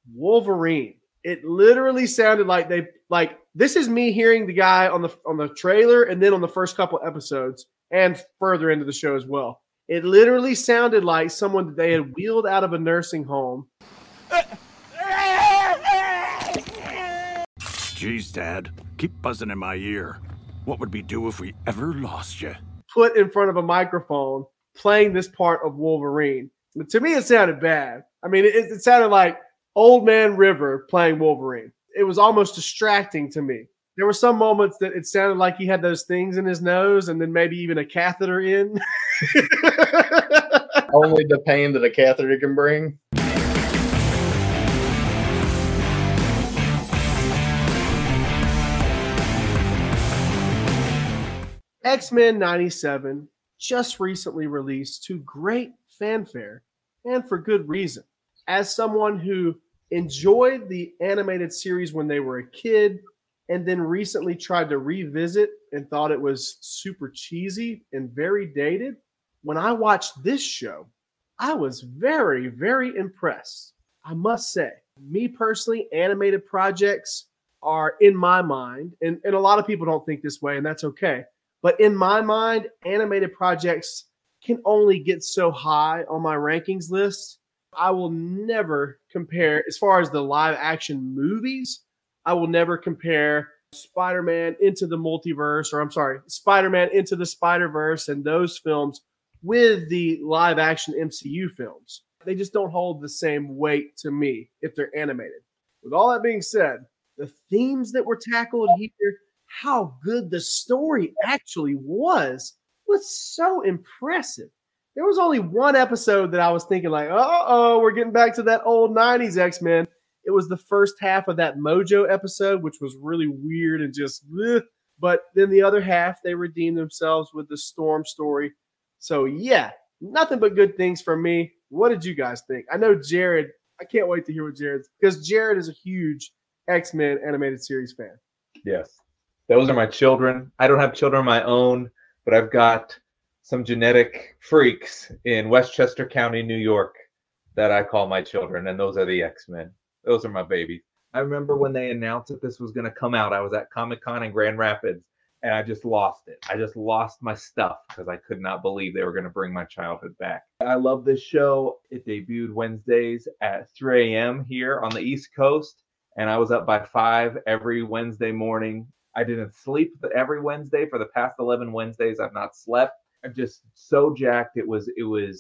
Wolverine. It literally sounded like this is me hearing the guy on the trailer and then on the first couple episodes and further into the show as well. It literally sounded like someone that they had wheeled out of a nursing home. Jeez, Dad, keep buzzing in my ear. What would we do if we ever lost you? Put in front of a microphone playing this part of Wolverine. But to me, it sounded bad. I mean, it sounded like Old Man River playing Wolverine. It was almost distracting to me. There were some moments that it sounded like he had those things in his nose and then maybe even a catheter in. Only the pain that a catheter can bring. X-Men 97 just recently released to great fanfare and for good reason. As someone who enjoyed the animated series when they were a kid and then recently tried to revisit and thought it was super cheesy and very dated, when I watched this show, I was very, very impressed. I must say, me personally, animated projects are in my mind, and a lot of people don't think this way, and that's okay. But in my mind, animated projects can only get so high on my rankings list. I will never compare, as far as the live action movies, I will never compare Spider-Man Into the Spider-Verse and those films with the live action MCU films. They just don't hold the same weight to me if they're animated. With all that being said, the themes that were tackled here, how good the story actually was so impressive. There was only one episode that I was thinking like, we're getting back to that old 90s X-Men. It was the first half of that Mojo episode, which was really weird and just, bleh. But then the other half, they redeemed themselves with the Storm story. So yeah, nothing but good things from me. What did you guys think? I know Jared, I can't wait to hear what Jared's, because Jared is a huge X-Men animated series fan. Yes. Those are my children. I don't have children of my own, but I've got some genetic freaks in Westchester County, New York, that I call my children, and those are the X-Men. Those are my babies. I remember when they announced that this was going to come out, I was at Comic-Con in Grand Rapids, and I just lost it. I just lost my stuff because I could not believe they were going to bring my childhood back. I love this show. It debuted Wednesdays at 3 a.m. here on the East Coast, and I was up by 5 every Wednesday morning. I didn't sleep every Wednesday. For the past 11 Wednesdays, I've not slept. I'm just so jacked. It was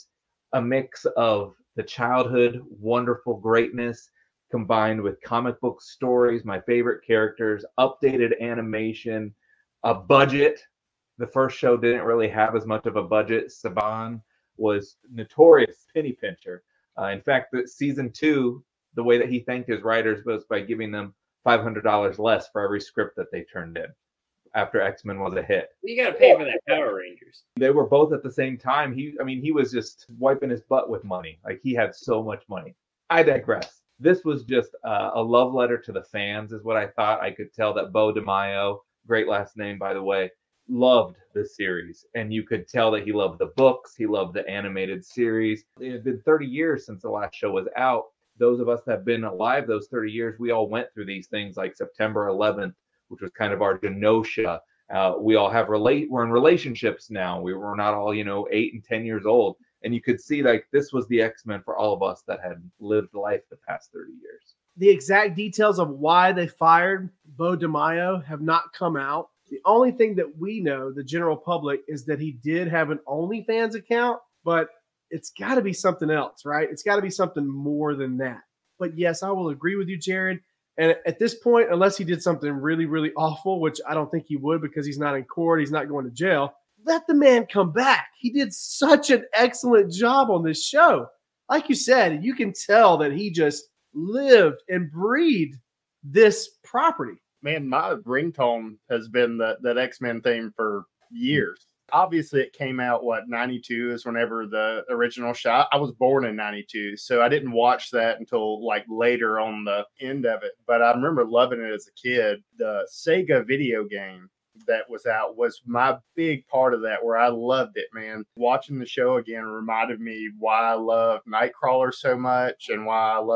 a mix of the childhood wonderful greatness combined with comic book stories, my favorite characters, updated animation, a budget. The first show didn't really have as much of a budget. Saban was notorious penny pincher. In fact, season 2, the way that he thanked his writers was by giving them $500 less for every script that they turned in after X-Men was a hit. You got to pay for that Power Rangers. They were both at the same time. He was just wiping his butt with money. Like, he had so much money. I digress. This was just a love letter to the fans is what I thought. I could tell that Beau DeMaio, great last name, by the way, loved the series. And you could tell that he loved the books. He loved the animated series. It had been 30 years since the last show was out. Those of us that have been alive those 30 years, we all went through these things like September 11th, which was kind of our Genosha. We all we're in relationships now. We're not all, 8 and 10 years old. And you could see like this was the X-Men for all of us that had lived life the past 30 years. The exact details of why they fired Beau DeMaio have not come out. The only thing that we know, the general public, is that he did have an OnlyFans account, but it's got to be something else, right? It's got to be something more than that. But yes, I will agree with you, Jared. And at this point, unless he did something really, really awful, which I don't think he would because he's not in court, he's not going to jail, let the man come back. He did such an excellent job on this show. Like you said, you can tell that he just lived and breathed this property. Man, my ringtone has been that X-Men theme for years. Obviously, it came out, 92 is whenever the original shot. I was born in 92, so I didn't watch that until later on the end of it. But I remember loving it as a kid. The Sega video game that was out was my big part of that, where I loved it, man. Watching the show again reminded me why I love Nightcrawler so much and why I love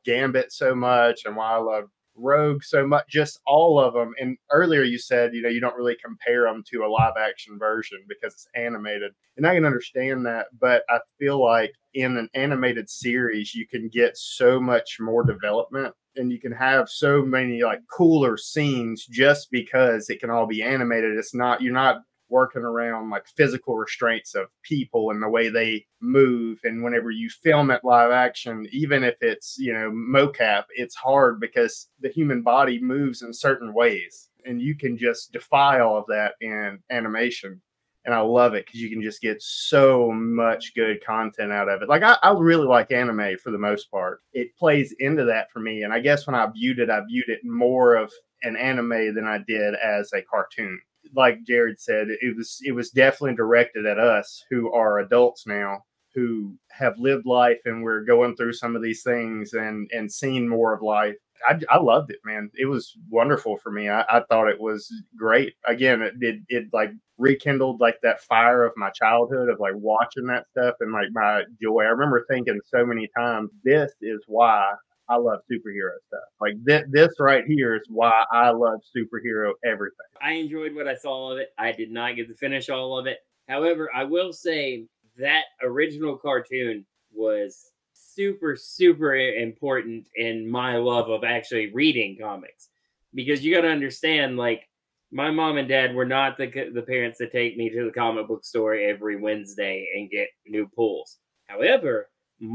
Gambit so much and why I love Rogue so much, just all of them. And earlier you said, you don't really compare them to a live action version because it's animated. And I can understand that, but I feel like in an animated series, you can get so much more development and you can have so many like cooler scenes just because it can all be animated. You're not working around like physical restraints of people and the way they move. And whenever you film it live action, even if it's, mocap, it's hard because the human body moves in certain ways and you can just defy all of that in animation. And I love it because you can just get so much good content out of it. Like I really like anime for the most part. It plays into that for me. And I guess when I viewed it more of an anime than I did as a cartoon. Like Jared said, it was definitely directed at us who are adults now, who have lived life and we're going through some of these things and seen more of life. I loved it, man. It was wonderful for me. I thought it was great. Again, it like rekindled like that fire of my childhood of like watching that stuff and like my joy. I remember thinking so many times, this is why I love superhero stuff. Like this right here is why I love superhero everything. I enjoyed what I saw of it. I did not get to finish all of it. However, I will say that original cartoon was super, super important in my love of actually reading comics. Because you got to understand, like, my mom and dad were not the parents that take me to the comic book store every Wednesday and get new pulls. However,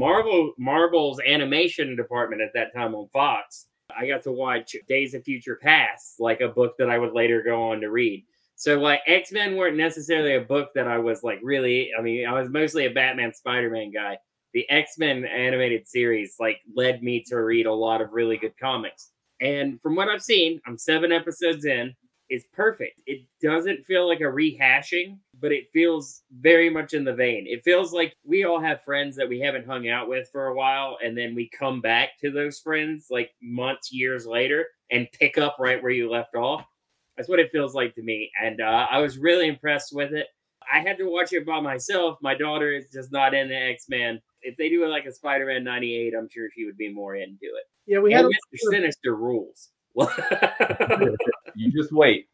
Marvel's animation department at that time on Fox, I got to watch Days of Future Past, like a book that I would later go on to read. So like X-Men weren't necessarily a book that I was like really, I was mostly a Batman Spider-Man guy. The X-Men animated series like led me to read a lot of really good comics. And from what I've seen, I'm 7 episodes in. It's perfect. It doesn't feel like a rehashing, but it feels very much in the vein. It feels like we all have friends that we haven't hung out with for a while, and then we come back to those friends like months, years later, and pick up right where you left off. That's what it feels like to me, and I was really impressed with it. I had to watch it by myself. My daughter is just not into X-Men. If they do it like a Spider-Man 98, I'm sure she would be more into it. Yeah, we had Mr. Sinister rules. You just wait.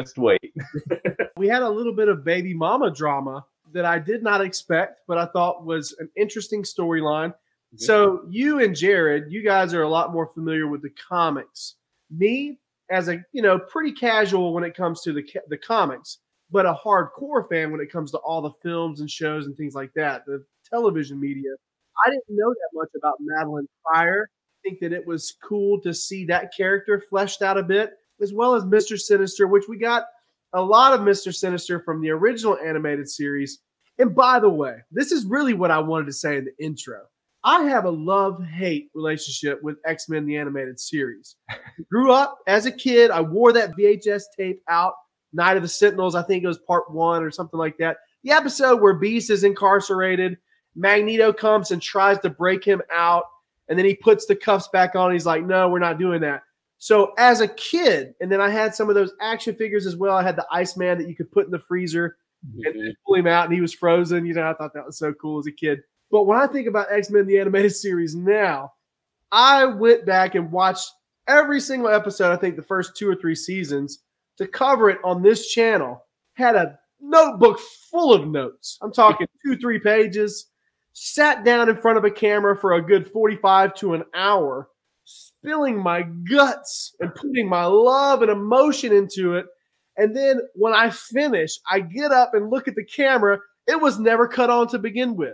We had a little bit of baby mama drama that I did not expect, but I thought was an interesting storyline. Mm-hmm. So you and Jared, you guys are a lot more familiar with the comics. Me, as a pretty casual when it comes to the comics, but a hardcore fan when it comes to all the films and shows and things like that, the television media. I didn't know that much about Madeline Pryor. I think that it was cool to see that character fleshed out a bit, as well as Mr. Sinister, which we got a lot of Mr. Sinister from the original animated series. And by the way, this is really what I wanted to say in the intro. I have a love-hate relationship with X-Men, the animated series. I grew up as a kid. I wore that VHS tape out, Night of the Sentinels. I think it was part 1 or something like that. The episode where Beast is incarcerated, Magneto comes and tries to break him out, and then he puts the cuffs back on. And he's like, no, we're not doing that. So as a kid, and then I had some of those action figures as well. I had the Iceman that you could put in the freezer and pull him out, and he was frozen. I thought that was so cool as a kid. But when I think about X-Men, the animated series now, I went back and watched every single episode, I think the first 2 or 3 seasons, to cover it on this channel. Had a notebook full of notes. I'm talking 2-3 pages. Sat down in front of a camera for a good 45 to an hour, spilling my guts and putting my love and emotion into it. And then when I finish, I get up and look at the camera. It was never cut on to begin with.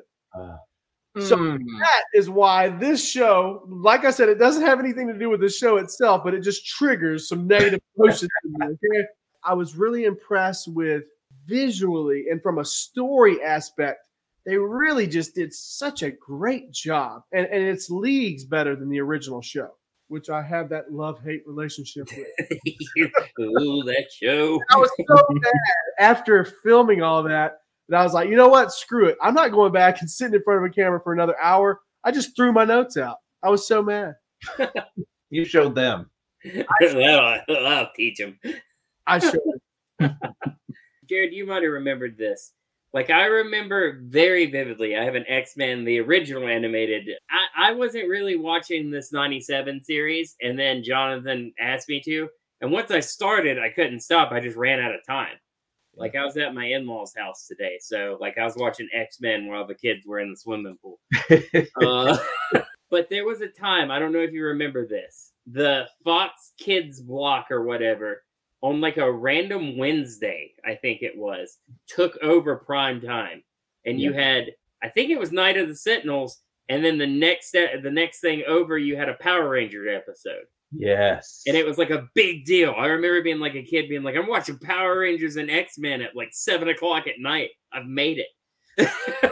So that is why this show, like I said, it doesn't have anything to do with the show itself, but it just triggers some negative emotions in me. Okay? I was really impressed with visually and from a story aspect. They really just did such a great job. And it's leagues better than the original show, which I have that love-hate relationship with. Ooh, that show. I was so mad after filming all that I was like, you know what? Screw it. I'm not going back and sitting in front of a camera for another hour. I just threw my notes out. I was so mad. You showed them. I'll teach them. I showed them. Jared, you might have remembered this. Like, I remember very vividly, I have an X-Men, the original animated. I wasn't really watching this 97 series, and then Jonathan asked me to. And once I started, I couldn't stop. I just ran out of time. Like, I was at my in-laws' house today. So, like, I was watching X-Men while the kids were in the swimming pool. But there was a time, I don't know if you remember this, the Fox Kids block or whatever, on like a random Wednesday, I think it was, took over prime time. And you had, I think it was Night of the Sentinels, and then the next thing over, you had a Power Ranger episode. Yes. And it was like a big deal. I remember being like a kid being like, I'm watching Power Rangers and X-Men at like 7 o'clock at night. I've made it.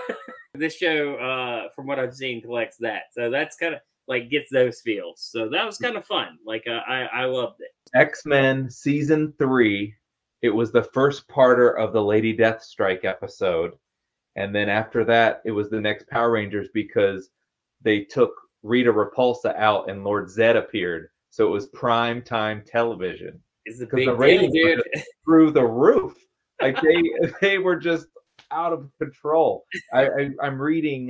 This show, from what I've seen, collects that. So that's kind of like gets those feels. So that was kind of fun. Like, I loved it. X-Men season 3. It was the first parter of the Lady Deathstrike episode. And then after that, it was the next Power Rangers because they took Rita Repulsa out and Lord Zed appeared. So it was prime time television. It's a big the deal, ratings dude. were just through the roof. Like they were just out of control. I'm reading,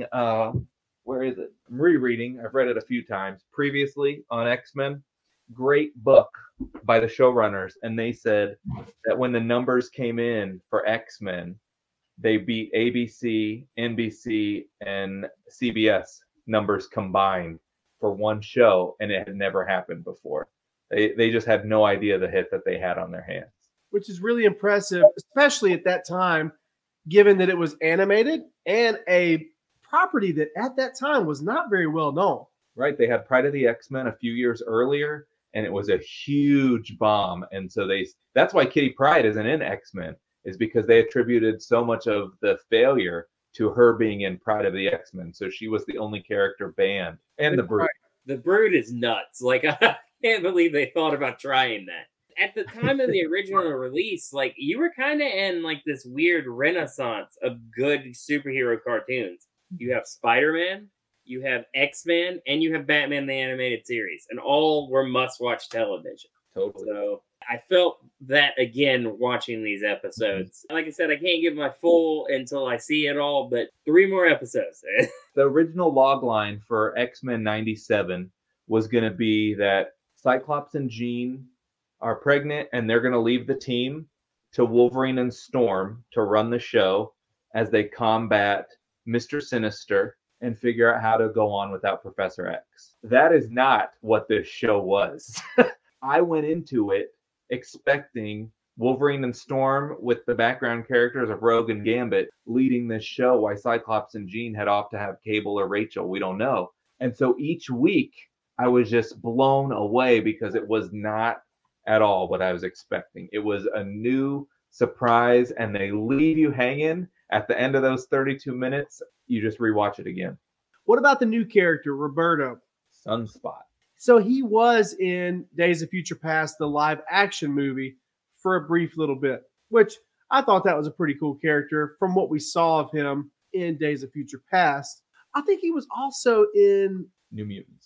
where is it? I'm rereading. I've read it a few times previously on X-Men. Great book by the showrunners. And they said that when the numbers came in for X-Men, they beat ABC, NBC, and CBS numbers combined for one show, and it had never happened before. They just had no idea the hit that they had on their hands. Which is really impressive, especially at that time, given that it was animated and a property that at that time was not very well known. Right. They had Pride of the X-Men a few years earlier, and it was a huge bomb. And so that's why Kitty Pryde isn't in X-Men, is because they attributed so much of the failure to her being in Pride of the X-Men. So she was the only character banned. And the Brood. The Brood is nuts. Like, I can't believe they thought about trying that. At the time of the original release, like, you were kind of in like this weird renaissance of good superhero cartoons. You have Spider-Man, you have X-Men, and you have Batman the Animated Series, and all were must-watch television. Totally. So I felt that again watching these episodes. Like I said, I can't give my full until I see it all, but 3 more episodes. The original log line for X-Men 97 was going to be that Cyclops and Jean are pregnant and they're going to leave the team to Wolverine and Storm to run the show as they combat Mr. Sinister and figure out how to go on without Professor X. That is not what this show was. I went into it expecting Wolverine and Storm with the background characters of Rogue and Gambit leading this show while Cyclops and Jean head off to have Cable or Rachel. We don't know. And so each week I was just blown away because it was not at all what I was expecting. It was a new surprise, and they leave you hanging at the end of those 32 minutes. You just rewatch it again. What about the new character, Roberto? Sunspot. So he was in Days of Future Past, the live action movie, for a brief little bit, which I thought that was a pretty cool character from what we saw of him in Days of Future Past. I think he was also in New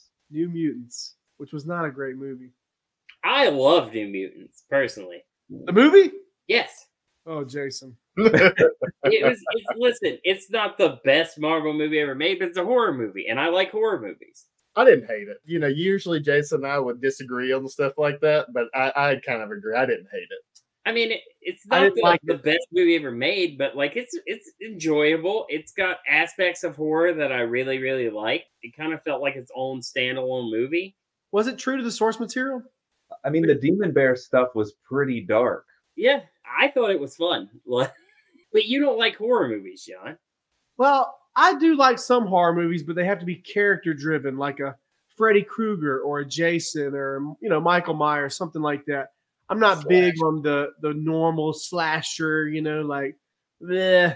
Mutants, which was not a great movie. I love New Mutants, personally. The movie? Yes. Oh, Jason. Listen, it's not the best Marvel movie ever made, but it's a horror movie, and I like horror movies. I didn't hate it. You know, usually Jason and I would disagree on stuff like that, but I kind of agree. I didn't hate it. I mean, it's not the best movie ever made, but like it's enjoyable. It's got aspects of horror that I really, really like. It kind of felt like its own standalone movie. Was it true to the source material? I mean, the Demon Bear stuff was pretty dark. Yeah, I thought it was fun. But you don't like horror movies, John. Well, I do like some horror movies, but they have to be character driven, like a Freddy Krueger or a Jason or, Michael Myers, something like that. I'm not big on the normal slasher, like, bleh.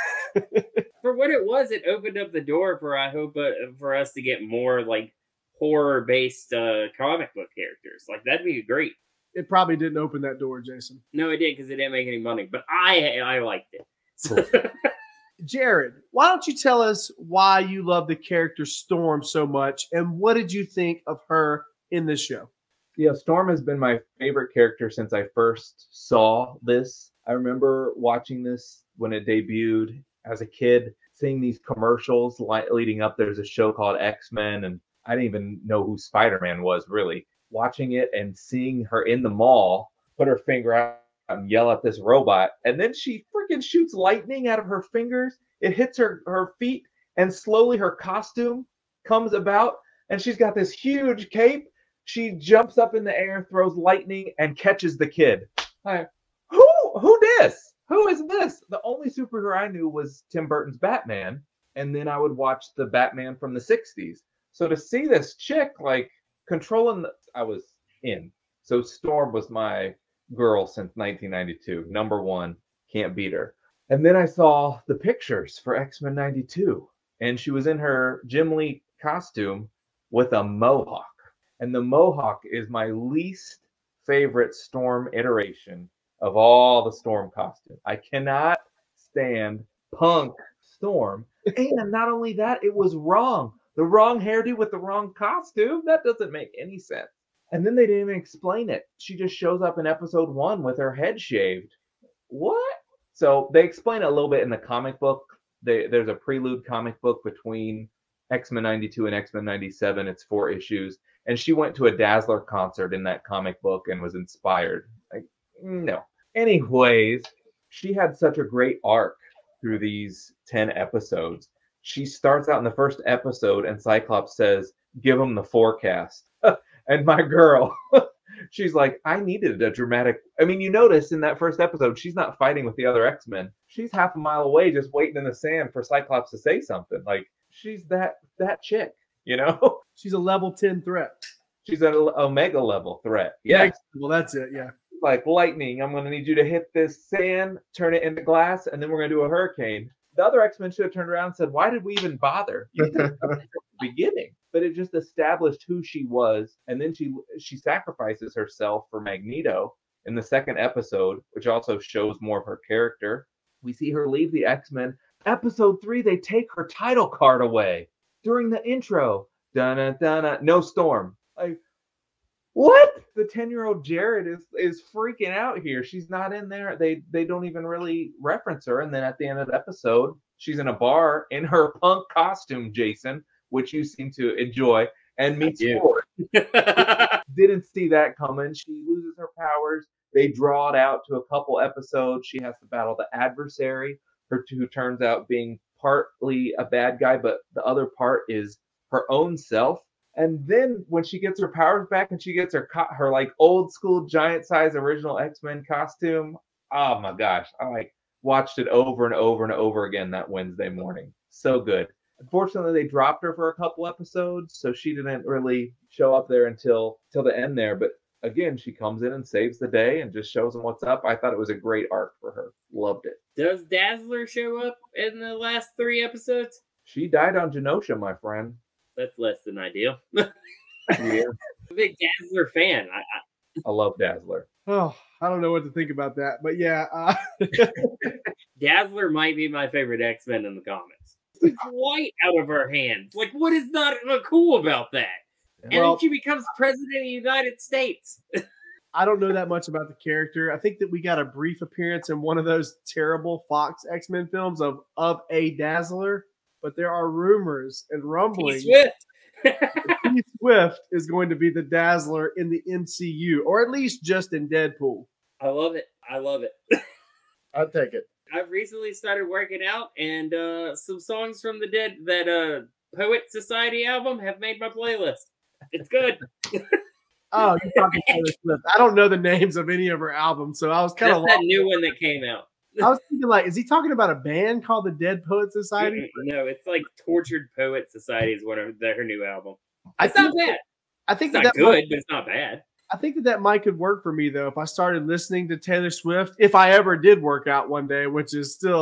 For what it was, it opened up the door for, I hope, for us to get more like horror-based comic book characters. Like, that'd be great. It probably didn't open that door, Jason. No, it did, because it didn't make any money. But I liked it. Cool. Jared, why don't you tell us why you love the character Storm so much, and what did you think of her in this show? Yeah, Storm has been my favorite character since I first saw this. I remember watching this when it debuted as a kid, seeing these commercials leading up. There's a show called X-Men, and I didn't even know who Spider-Man was, really. Watching it and seeing her in the mall, put her finger out and yell at this robot, and then she freaking shoots lightning out of her fingers. It hits her feet, and slowly her costume comes about, and she's got this huge cape. She jumps up in the air, throws lightning, and catches the kid. Who this? Who is this? The only superhero I knew was Tim Burton's Batman, and then I would watch the Batman from the 60s. So to see this chick like controlling I was in. So Storm was my girl since 1992. Number one, can't beat her. And then I saw the pictures for X-Men 92, and she was in her Jim Lee costume with a mohawk. And the mohawk is my least favorite Storm iteration of all the Storm costumes. I cannot stand punk Storm. And not only that, it was wrong. The wrong hairdo with the wrong costume? That doesn't make any sense. And then they didn't even explain it. She just shows up in episode 1 with her head shaved. What? So they explain it a little bit in the comic book. There's a prelude comic book between X-Men 92 and X-Men 97. It's 4 issues. And she went to a Dazzler concert in that comic book and was inspired. Like, no. Anyways, she had such a great arc through these 10 episodes. She starts out in the first episode and Cyclops says, give him the forecast. And my girl, she's like, I needed a dramatic. I mean, you notice in that first episode, she's not fighting with the other X-Men. She's half a mile away just waiting in the sand for Cyclops to say something. Like, she's that chick, you know? She's a level 10 threat. She's an Omega level threat. Yes. Well, that's it, yeah. Like, lightning, I'm going to need you to hit this sand, turn it into glass, and then we're going to do a hurricane. The other X-Men should have turned around and said, why did we even bother? You could have done it at the beginning. But it just established who she was, and then she sacrifices herself for Magneto in the second episode, which also shows more of her character. We see her leave the X-Men. Episode 3, they take her title card away during the intro. Dun-dun-dun-dun. No Storm. Like, what? The 10-year-old Jared is freaking out here. She's not in there. They don't even really reference her. And then at the end of the episode, she's in a bar in her punk costume, Jason, which you seem to enjoy, and meets Ford. Didn't see that coming. She loses her powers. They draw it out to a couple episodes. She has to battle the adversary, who turns out being partly a bad guy, but the other part is her own self. And then when she gets her powers back and she gets her like old school giant size original X-Men costume, oh my gosh, I watched it over and over and over again that Wednesday morning. So good. Unfortunately, they dropped her for a couple episodes, so she didn't really show up there until the end there. But again, she comes in and saves the day and just shows them what's up. I thought it was a great arc for her. Loved it. Does Dazzler show up in the last 3 episodes? She died on Genosha, my friend. That's less than ideal. Yeah. I'm a big Dazzler fan. I love Dazzler. Oh, I don't know what to think about that, but yeah. Dazzler might be my favorite X-Men in the comics. It's white out of her hands. Like, what is not cool about that? And then she becomes president of the United States. I don't know that much about the character. I think that we got a brief appearance in one of those terrible Fox X-Men films of a Dazzler, but there are rumors and rumblings. T. Swift is going to be the Dazzler in the MCU, or at least just in Deadpool. I love it. I'd take it. I've recently started working out, and some songs from that Poet Society album have made my playlist. It's good. Oh, you're talking Taylor Swift. I don't know the names of any of her albums, so I was kind of that new one that came out. I was thinking, like, is he talking about a band called the Dead Poet Society? No, it's like Tortured Poet Society is one of her new album. It's not bad. I think it's not good, but it's not bad. I think that might could work for me, though, if I started listening to Taylor Swift, if I ever did work out one day, which is still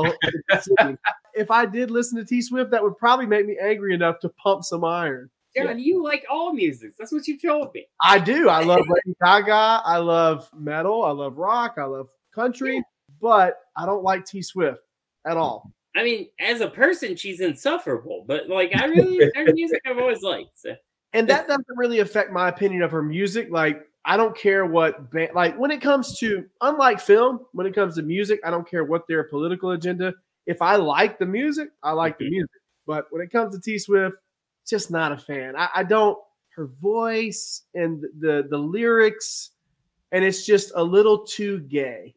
if I did listen to T Swift, that would probably make me angry enough to pump some iron. John, you like all music. That's what you told me. I do. I love Lady Gaga. I love metal. I love rock. I love country. But I don't like T Swift at all. I mean, as a person, she's insufferable. But like, her music I've always liked. So. And that doesn't really affect my opinion of her music. Like, I don't care what like when it comes to, unlike film, when it comes to music, I don't care what their political agenda. If I like the music, I like the music. But when it comes to T Swift, just not a fan. I don't. Her voice and the lyrics, and it's just a little too gay.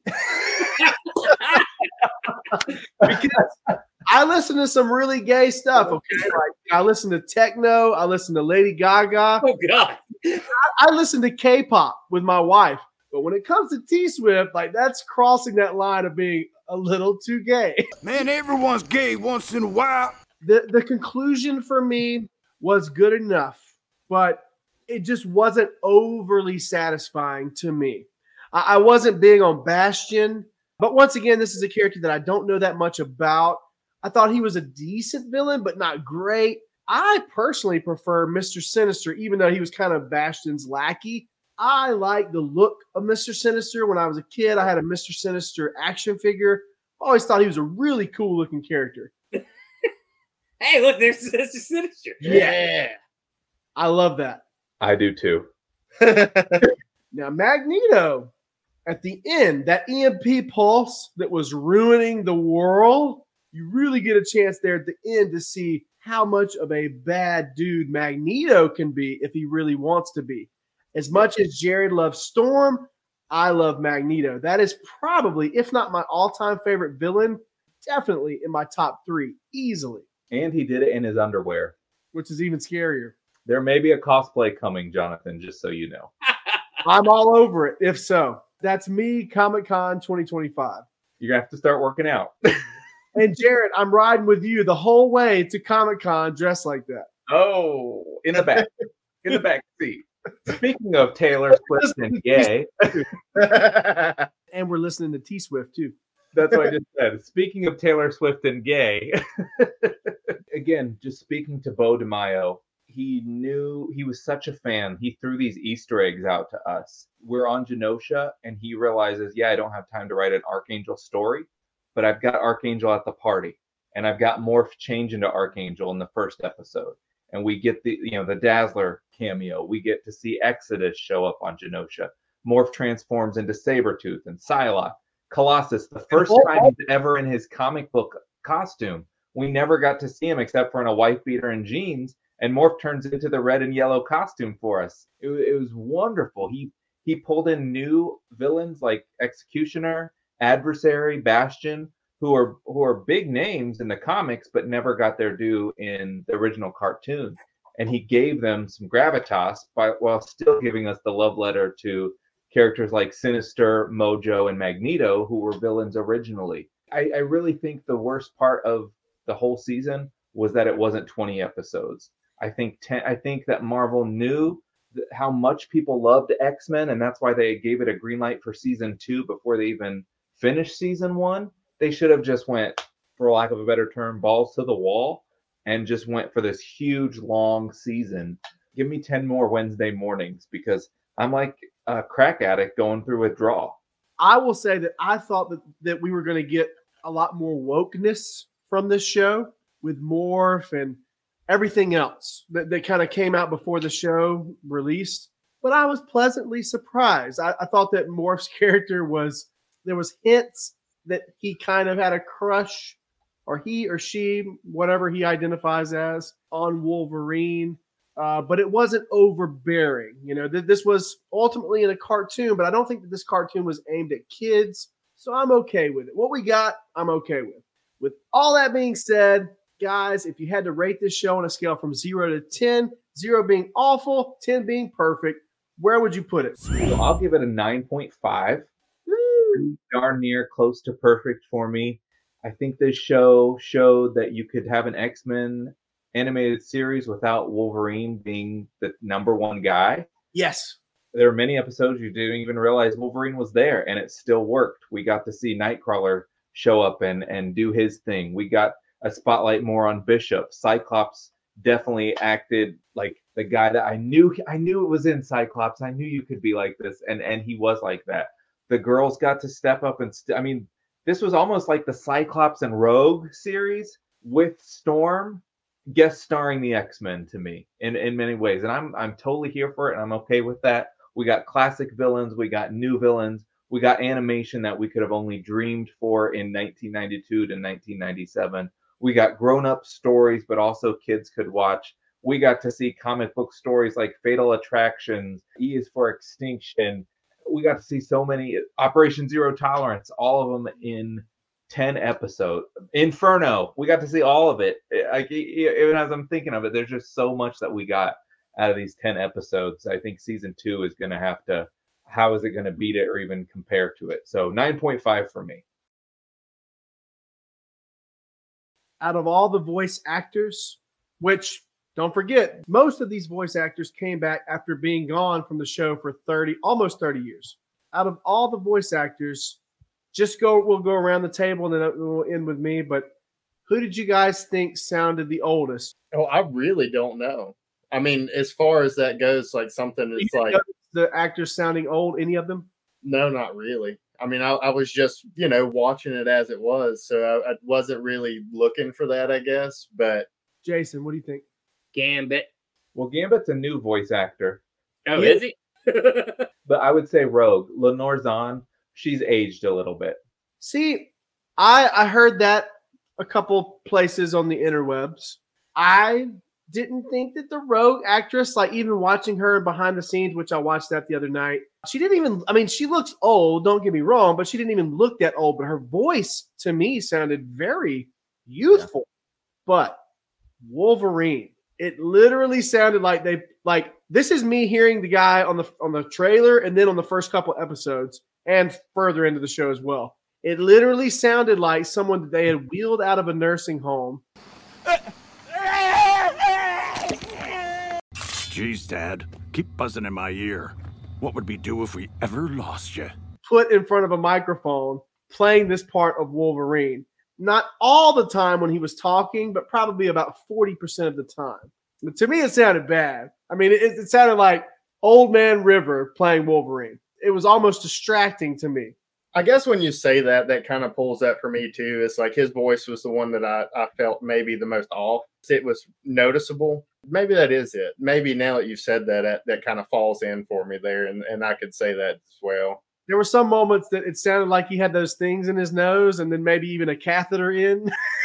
Because I listen to some really gay stuff. Okay, like I listen to techno. I listen to Lady Gaga. Oh God. I listen to K-pop with my wife, but when it comes to T Swift, like that's crossing that line of being a little too gay. Man, everyone's gay once in a while. The conclusion for me was good enough, but it just wasn't overly satisfying to me. I wasn't big on Bastion, but once again, this is a character that I don't know that much about. I thought he was a decent villain, but not great. I personally prefer Mr. Sinister, even though he was kind of Bastion's lackey. I like the look of Mr. Sinister. When I was a kid, I had a Mr. Sinister action figure. I always thought he was a really cool looking character. Hey, look, there's Mr. Sinister. Yeah. I love that. I do too. Now, Magneto, at the end, that EMP pulse that was ruining the world, you really get a chance there at the end to see how much of a bad dude Magneto can be if he really wants to be. As much as Jared loves Storm, I love Magneto. That is probably, if not my all-time favorite villain, definitely in my top 3, easily. And he did it in his underwear. Which is even scarier. There may be a cosplay coming, Jonathan, just so you know. I'm all over it, if so. That's me, Comic-Con 2025. You're going to have to start working out. And Jared, I'm riding with you the whole way to Comic-Con dressed like that. Oh, in the back. In the back seat. Speaking of Taylor Swift and gay. And we're listening to T-Swift, too. That's what I just said. Speaking of Taylor Swift and gay. Again, just speaking to Bo DeMaio, he knew he was such a fan. He threw these Easter eggs out to us. We're on Genosha, and he realizes, I don't have time to write an Archangel story, but I've got Archangel at the party, and I've got Morph change into Archangel in the first episode. And we get the Dazzler cameo. We get to see Exodus show up on Genosha. Morph transforms into Sabretooth and Psylocke. Colossus, the first time he's ever in his comic book costume. We never got to see him except for in a wife beater and jeans, and Morph turns into the red and yellow costume for us. It was wonderful. He pulled in new villains like Executioner, Adversary, Bastion, who are big names in the comics but never got their due in the original cartoon. And he gave them some gravitas while still giving us the love letter to characters like Sinister, Mojo, and Magneto, who were villains originally. I really think the worst part of the whole season was that it wasn't 20 episodes. I think that Marvel knew how much people loved X-Men, and that's why they gave it a green light for season 2 before they even finished season 1. They should have just went, for lack of a better term, balls to the wall, and just went for this huge, long season. Give me 10 more Wednesday mornings, because I'm like a crack addict going through withdrawal. I will say that I thought that we were going to get a lot more wokeness from this show with Morph and everything else that kind of came out before the show released. But I was pleasantly surprised. I thought that Morph's character there was hints that he kind of had a crush, or he or she, whatever he identifies as, on Wolverine. But it wasn't overbearing. This was ultimately in a cartoon, but I don't think that this cartoon was aimed at kids. So I'm okay with it. What we got, I'm okay with. With all that being said, guys, if you had to rate this show on a scale from 0 to 10, 0 being awful, 10 being perfect, where would you put it? So I'll give it a 9.5. Darn near close to perfect for me. I think this show showed that you could have an X-Men animated series without Wolverine being the number one guy. Yes. There are many episodes you didn't even realize Wolverine was there, and it still worked. We got to see Nightcrawler show up and do his thing. We got a spotlight more on Bishop. Cyclops definitely acted like the guy that I knew it was in Cyclops. I knew you could be like this, and he was like that. The girls got to step up and this was almost like the Cyclops and Rogue series with Storm guest starring the X-Men to me in many ways, and I'm totally here for it, and I'm okay with that. We got classic villains. We got new villains. We got animation that we could have only dreamed for in 1992 to 1997. We got grown-up stories, but also kids could watch. We got to see comic book stories like Fatal Attractions, E is for Extinction. We got to see so many, Operation Zero Tolerance, all of them in 10 episodes. Inferno, we got to see all of it. Even as I'm thinking of it, there's just so much that we got out of these 10 episodes. I think season 2 is going to have to, how is it going to beat it or even compare to it? So 9.5 for me. Out of all the voice actors, which don't forget, most of these voice actors came back after being gone from the show for almost 30 years. Out of all the voice actors, we'll go around the table and then we'll end with me. But who did you guys think sounded the oldest? Oh, I really don't know. I mean, as far as that goes, like something that's like the actors sounding old, any of them? No, not really. I mean, I was just, watching it as it was. So I wasn't really looking for that, I guess. But Jason, what do you think? Gambit. Well, Gambit's a new voice actor. Oh, is he? But I would say Rogue. Lenore Zahn, she's aged a little bit. See, I heard that a couple places on the interwebs. I didn't think that the Rogue actress, like even watching her behind the scenes, which I watched that the other night, she looks old, don't get me wrong, but she didn't even look that old. But her voice to me sounded very youthful. Yeah. But Wolverine, it literally sounded like this is me hearing the guy on the trailer and then on the first couple episodes and further into the show as well. It literally sounded like someone that they had wheeled out of a nursing home. Jeez, Dad, keep buzzing in my ear. What would we do if we ever lost you? Put in front of a microphone playing this part of Wolverine. Not all the time when he was talking, but probably about 40% of the time. But to me, it sounded bad. I mean, it sounded like Old Man River playing Wolverine. It was almost distracting to me. I guess when you say that, that kind of pulls that for me too. It's like his voice was the one that I felt maybe the most off. It was noticeable. Maybe that is it. Maybe now that you've said that, that kind of falls in for me there, and I could say that as well. There were some moments that it sounded like he had those things in his nose and then maybe even a catheter in.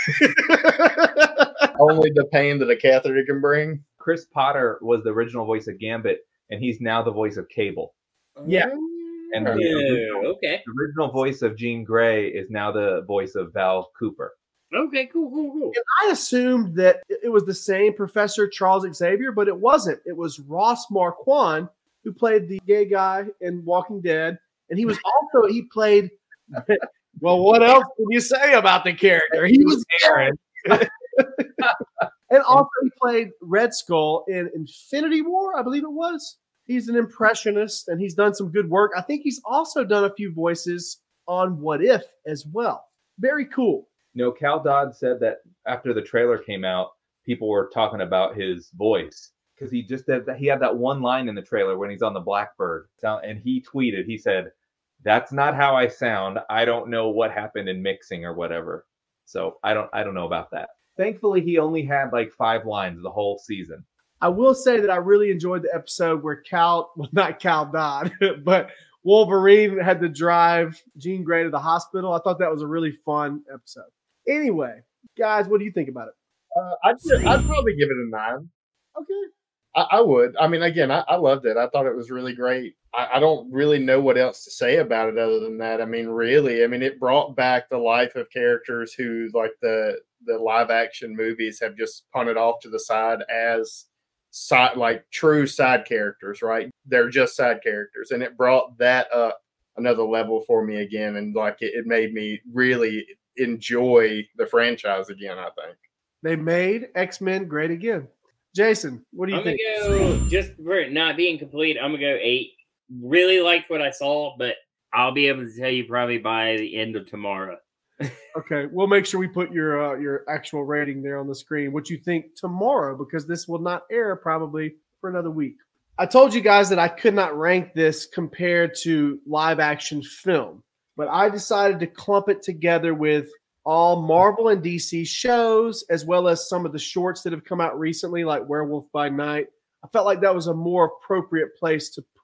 Only the pain that a catheter can bring. Chris Potter was the original voice of Gambit, and he's now the voice of Cable. Yeah. And the original voice of Jean Grey is now the voice of Val Cooper. Okay, cool. And I assumed that it was the same Professor Charles Xavier, but it wasn't. It was Ross Marquand, who played the gay guy in Walking Dead. And he played, well, what else can you say about the character? He was Aaron. And also he played Red Skull in Infinity War, I believe it was. He's an impressionist, and he's done some good work. I think he's also done a few voices on What If as well. Very cool. Cal Dodd said that after the trailer came out, people were talking about his voice because he had that one line in the trailer when he's on the Blackbird, and he tweeted, he said, "That's not how I sound. I don't know what happened in mixing or whatever." So I don't know about that. Thankfully, he only had like 5 lines the whole season. I will say that I really enjoyed the episode where not Cal Dodd, but Wolverine had to drive Jean Grey to the hospital. I thought that was a really fun episode. Anyway, guys, what do you think about it? I'd probably give it a 9. Okay. I would. I mean, again, I loved it. I thought it was really great. I don't really know what else to say about it other than that. I mean, really, it brought back the life of characters who, like the live action movies, have just punted off to the side as true side characters, right? They're just side characters. And it brought that up another level for me again. And it made me really enjoy the franchise again, I think. They made X-Men great again. Jason, what do you think? I'm going to go, just for it not being complete, I'm going to go 8. Really liked what I saw, but I'll be able to tell you probably by the end of tomorrow. Okay, we'll make sure we put your actual rating there on the screen. What you think tomorrow, because this will not air probably for another week. I told you guys that I could not rank this compared to live action film, but I decided to clump it together with all Marvel and DC shows, as well as some of the shorts that have come out recently, like Werewolf by Night. I felt like that was a more appropriate place to put it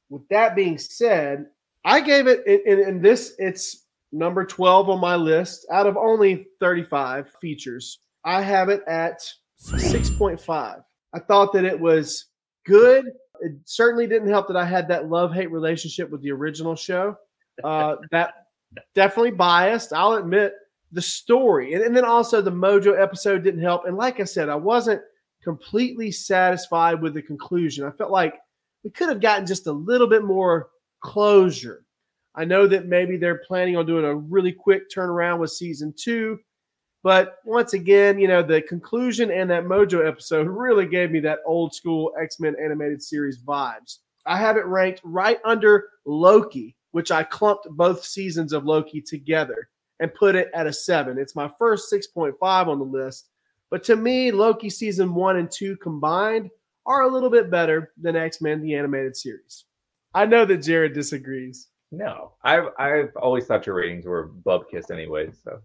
with that being said, I gave it in this, it's number 12 on my list out of only 35 features. I have it at 6.5. I thought that it was good. It certainly didn't help that I had that love-hate relationship with the original show. That definitely biased, I'll admit. The story and then also the Mojo episode didn't help. And like I said, I wasn't completely satisfied with the conclusion. I felt like we could have gotten just a little bit more closure. I know that maybe they're planning on doing a really quick turnaround with season 2. But once again, you know, the conclusion and that Mojo episode really gave me that old school X-Men animated series vibes. I have it ranked right under Loki, which I clumped both seasons of Loki together and put it at a 7. It's my first 6.5 on the list. But to me, Loki season 1 and 2 combined are a little bit better than X-Men, the animated series. I know that Jared disagrees. No, I've always thought your ratings were bub kiss anyway. So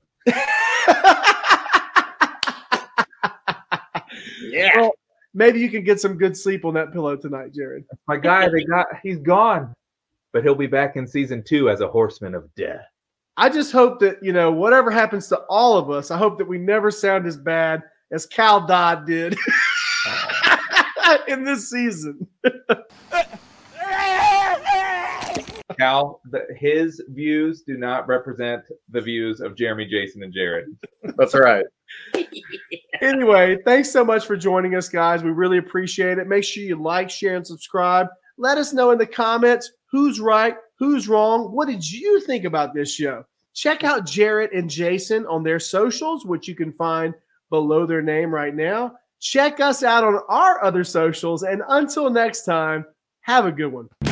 yeah. Well, maybe you can get some good sleep on that pillow tonight, Jared. My guy, he's gone, but he'll be back in season 2 as a horseman of death. I just hope that, you know, whatever happens to all of us, I hope that we never sound as bad as Cal Dodd did in this season. Cal, his views do not represent the views of Jeremy, Jason, and Jared. That's right. Anyway, thanks so much for joining us, guys. We really appreciate it. Make sure you like, share, and subscribe. Let us know in the comments who's right, who's wrong. What did you think about this show? Check out Jared and Jason on their socials, which you can find below their name right now. Check us out on our other socials. And until next time, have a good one.